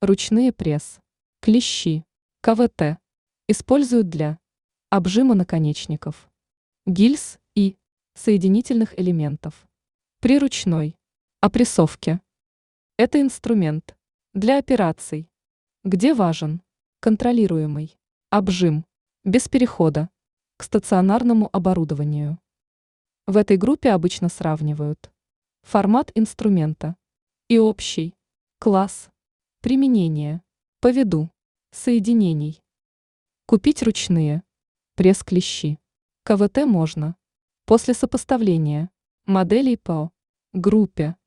Ручные пресс. Клещи. КВТ. Используют для обжима наконечников, гильз и соединительных элементов. При ручной опрессовке. Это инструмент для операций, где важен контролируемый обжим без перехода к стационарному оборудованию. В этой группе обычно сравнивают формат инструмента и общий класс применения по виду соединений. Купить ручные пресс-клещи КВТ можно после сопоставления моделей по группе